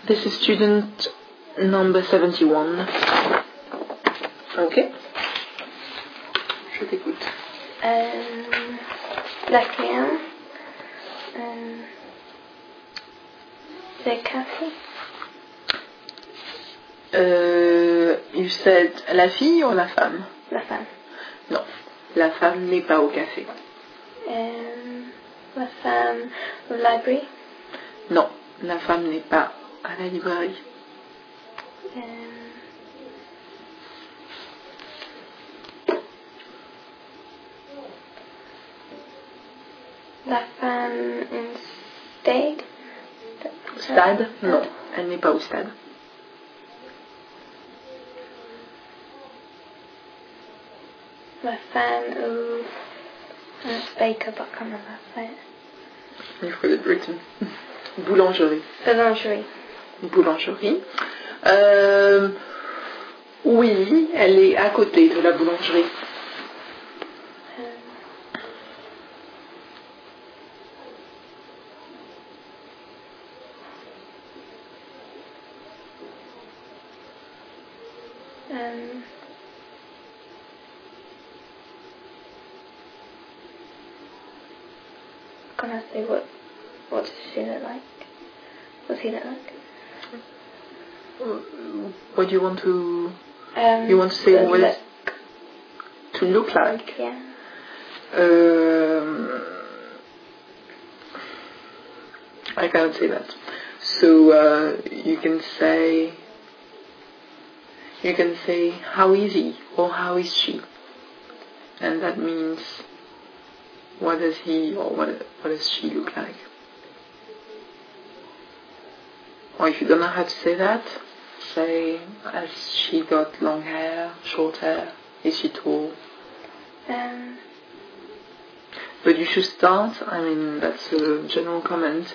This is student number 71. Ok. Je t'écoute. Laquelle the café. You said la fille ou la femme? La femme. Non, la femme n'est pas au café. La femme au library. Non, la femme n'est pas à la librairie. La femme in stade. Stade? Non, elle n'est pas au stade. La femme au baker, but I can't remember how to say it. Il faut être written. Boulangerie. Boulangerie. Boulangerie. Oui, elle est à côté de la boulangerie. Can I say what does she look like? What's he look like? What do you want to... you want to say what look. To look like? Yeah. I cannot say that. So you can say how is he or how is she, and that means what does he or what does she look like. Or if you don't know how to say that, say has she got long hair, short hair, is she tall? But you should start, I mean that's a general comment,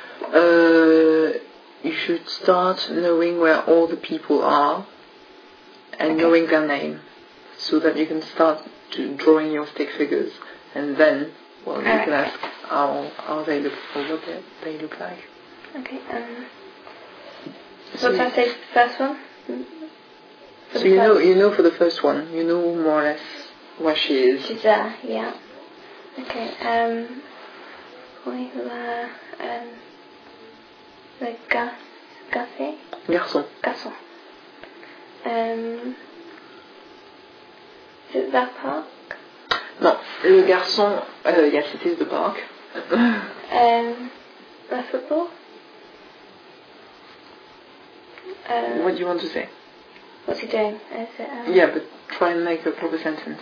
you should start knowing where all the people are and knowing their name, so that you can start drawing your stick figures, and then, well, you can ask how they look, or what they look like. Okay, so what did I say for the first one? So you know for the first one, you know more or less where she is. She's there, yeah. Okay, le café. Garçon. Garçon. Is it that park? Non, le garçon, yes, it is the park. The football? What do you want to say? What's he doing? Is it, yeah, but try and make a proper sentence.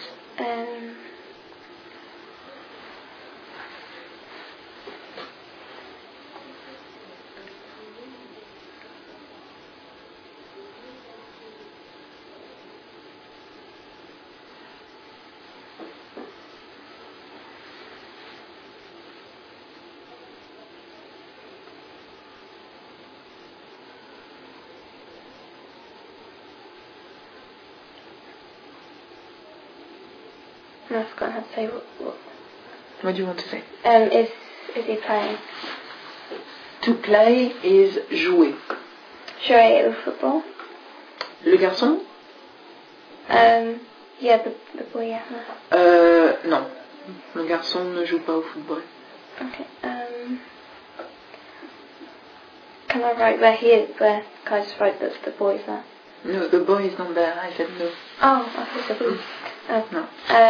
No, I've forgotten how to say what. What do you want to say? Is he playing? To play is jouer. Jouer au football? Le garçon? Yeah, the boy, yeah. Non. Le garçon ne joue pas au football. Okay, can I write where he is? Can I just write that the boy is there? No, the boy is not there. I said no. Oh, I thought the boy. Oh. No.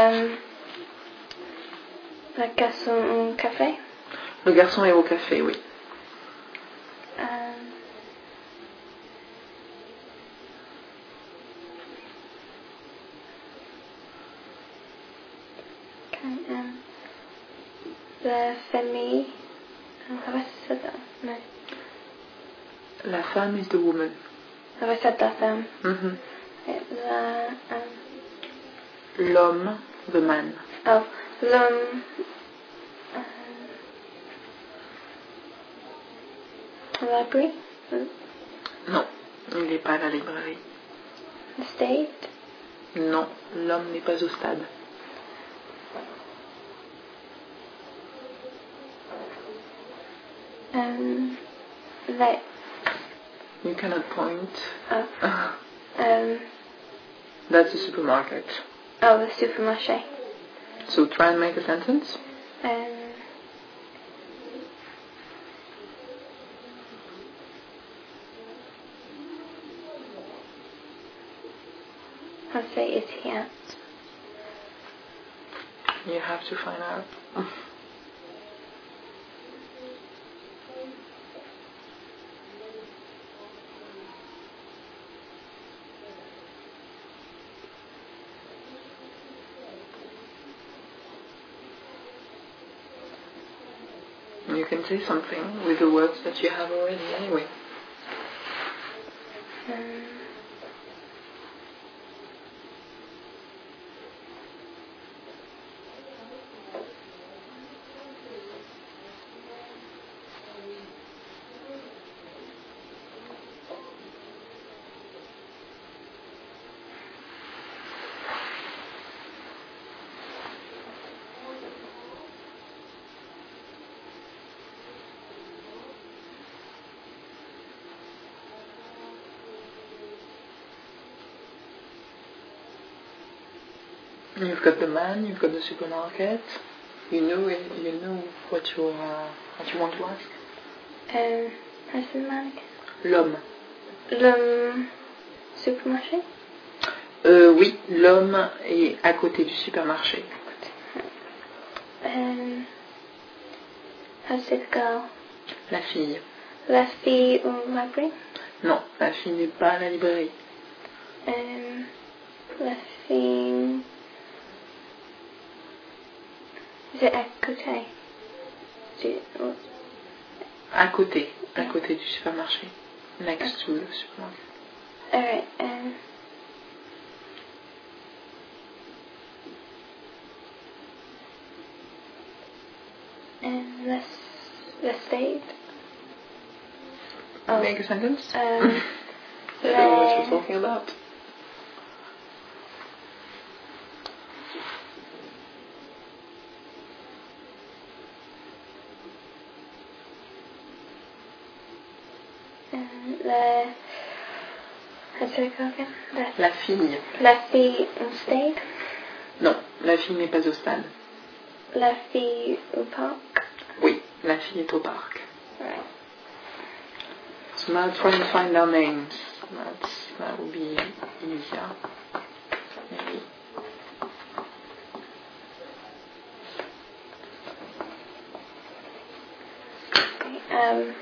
Le garçon au café? Le garçon est au café, oui. La famille. Have I said that? No. La femme is the woman. Have I said that? Mm-hmm. L'homme, the man. Oh, l'homme. Library? Non, il n'est pas à la librairie. The state? Non, l'homme n'est pas au stade. You cannot point. Oh. That's a supermarket. Oh, the supermarché. So try and make a sentence. I'll say, is he at? You have to find out. You can say something with the words that you have already anyway. You've got the man, you've got the supermarket. You know what you want to ask. Where's the man again? L'homme. Le supermarché? Oui, l'homme est à côté du supermarché. How to say the girl? La fille. La fille au library? Non, la fille n'est pas à la librairie. La fille... Is it à côté? À côté du supermarché. Next to the supermarket. Alright, let's state. Oh. Make a sentence. I don't know what you're talking about. La fille. La fille au stade? Non, la fille n'est pas au stade. La fille au parc? Oui, la fille est au parc. Right. So now try and find our names. That will be easier. Maybe. Okay,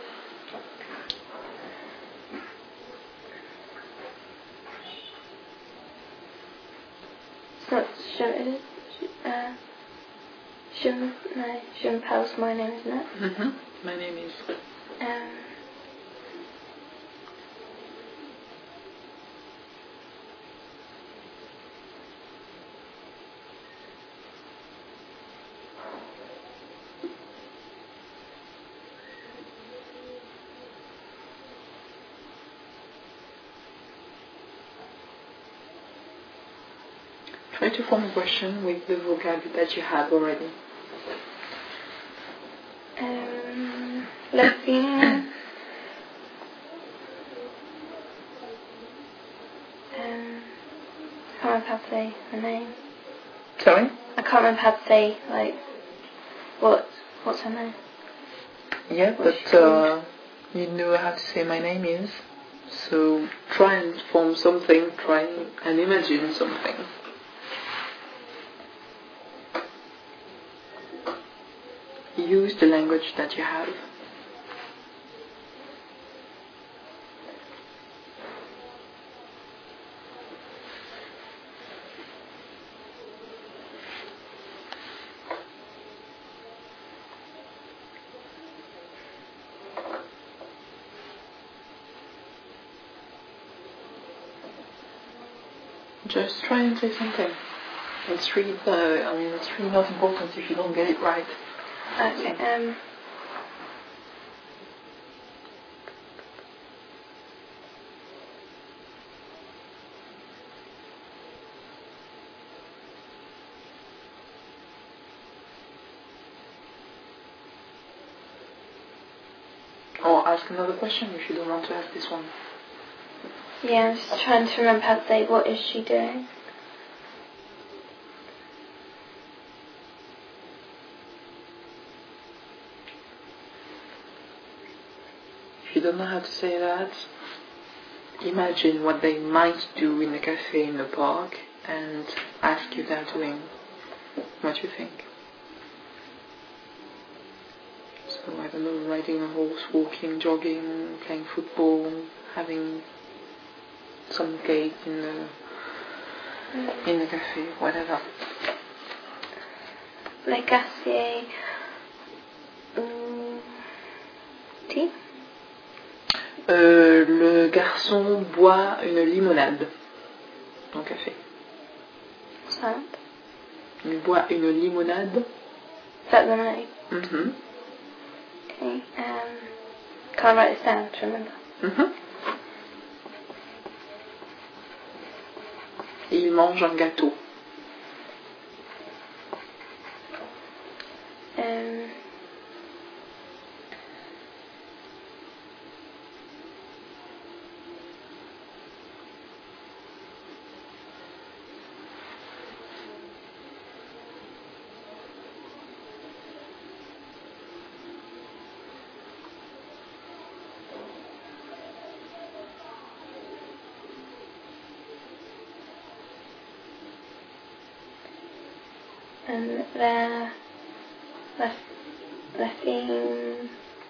it's not Jean-Paul's my name, isn't it? Mm-hmm. My name is... Try to form a question with the vocabulary that you have already. La fille... I can't remember how to say her name. Sorry? I can't remember how to say, like, what's her name? Yeah, but you know how to say my name is. So try and form something, try and imagine something. Use the language that you have. Just try and say something. It's really not important if you don't get it right. Okay, Or or ask another question if you don't want to ask this one. Yeah, I'm just trying to remember how to say, what is she doing? If you don't know how to say that, imagine what they might do in a cafe in the park and ask if they're doing what you think. So, I don't know, riding a horse, walking, jogging, playing football, having some cake in the cafe, whatever. Le Gassier. Tea? Le garçon boit une limonade en café. What's that? Il boit une limonade. Is that the name? Mm-hmm. Okay. Can I write this down to remember? Mm-hmm. Et il mange un gâteau. And la fille.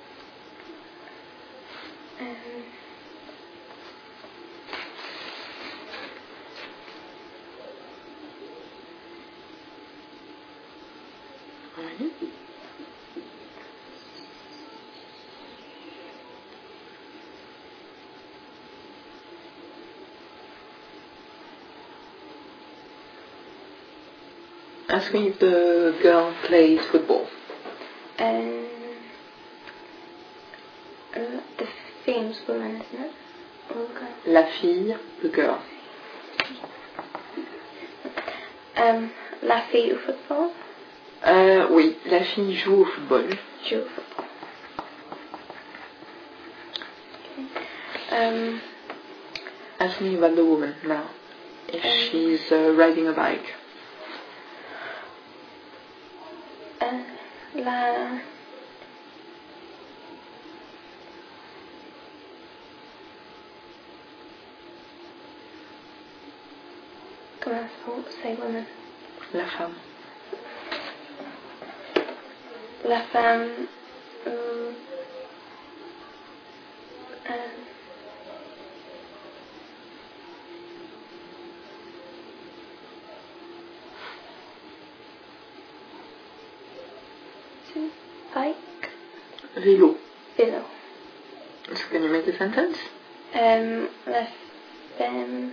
Oui. Ask me if the girl plays football. The famous woman, isn't it? Okay. La fille, the girl. La fille au football? Oui, la fille joue au football. Joue au football. Okay. Ask me about the woman now. If she's riding a bike. Comment say woman? La femme. La femme. Bike. Vélo. Vélo. So can you make a sentence? La femme.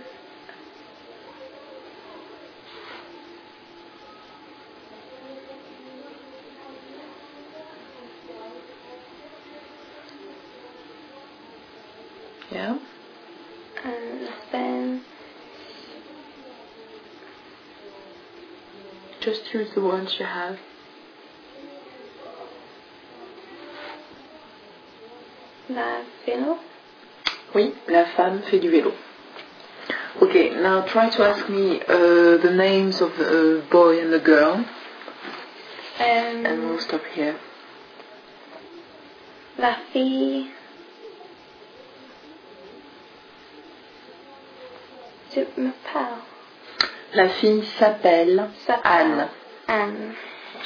Yeah. La femme. Just use the ones you have. La vélo. Oui, la femme fait du vélo. Okay, now try to ask me the names of the boy and the girl. And we'll stop here. La fille. Je m'appelle. La fille s'appelle Anne. Anne.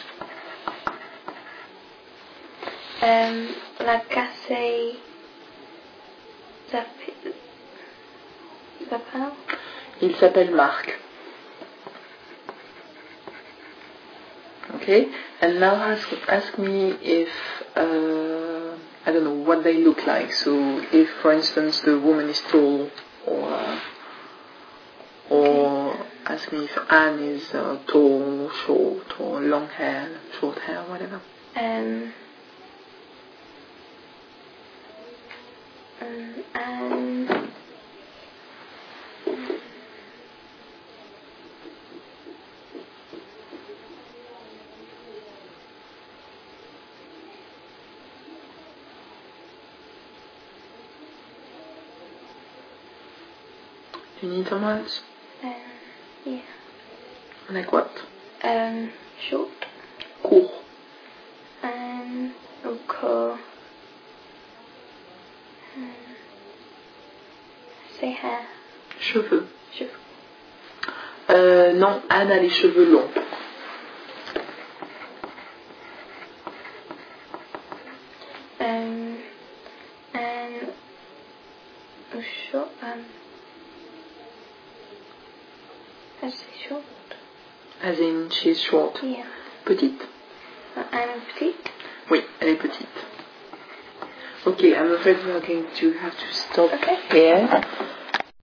La cassée s'appelle. Il s'appelle Marc. Okay, and now ask me if I don't know what they look like. So if, for instance, the woman is tall, or ask me if Anne is tall, short, or long hair, short hair, whatever. And You need some words? Yeah. Like what? Short. Court. Court. Say hair. Cheveux. Cheveux. Non, Anne a les cheveux longs. Short. I say short. As in, she's short. Yeah. Petite? Anne petite. Oui, elle est petite. Okay, I'm afraid we are going to have to stop Okay. here.